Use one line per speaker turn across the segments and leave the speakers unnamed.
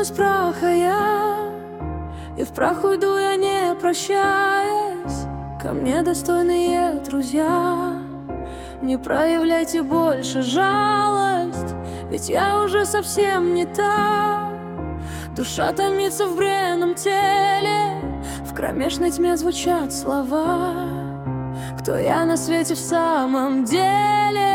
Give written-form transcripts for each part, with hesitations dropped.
из праха я, и в прах уйду я, не прощаясь. Ко мне достойные друзья, не проявляйте больше жалость, ведь я уже совсем не та. Душа томится в бренном теле, в кромешной тьме звучат слова. Кто я на свете в самом деле?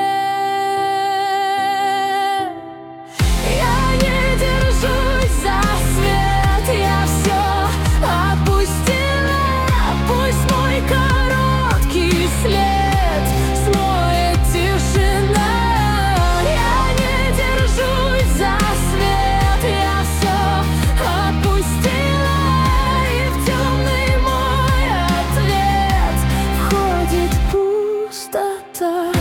Я не держусь за свет, я все опустила. Пусть мой короткий след смоет тишина. Я не держусь за свет, я все опустила. И в темный мой ответ входит пустота.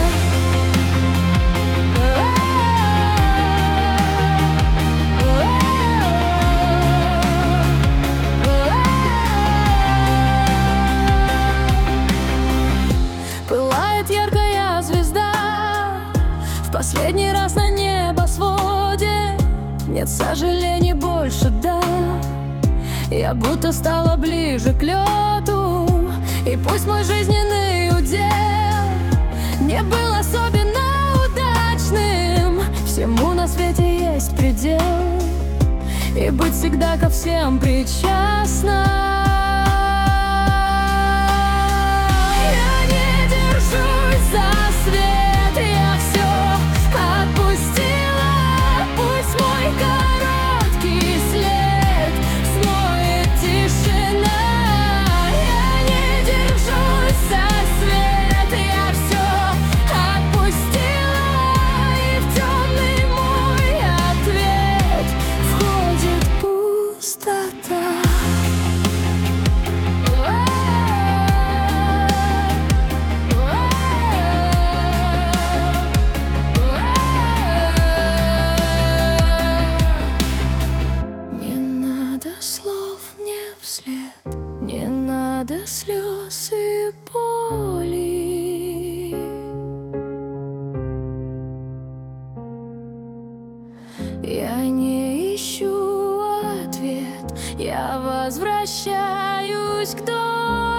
Пылает яркая звезда в последний раз на небосводе. Нет сожалений больше, да. Я будто стала ближе к лету. И пусть мой жизненный удел не был особенно удачным, всему на свете есть предел, и быть всегда ко всем причастна. Я не держусь за свет, я все отпустила. Пусть мой короткий след смоет тишина. Я не держусь за свет, я все отпустила. И в темный мой ответ входит пустота. Не надо слов мне вслед, не надо слез и боли. Я не ищу ответ, я возвращаюсь к дому.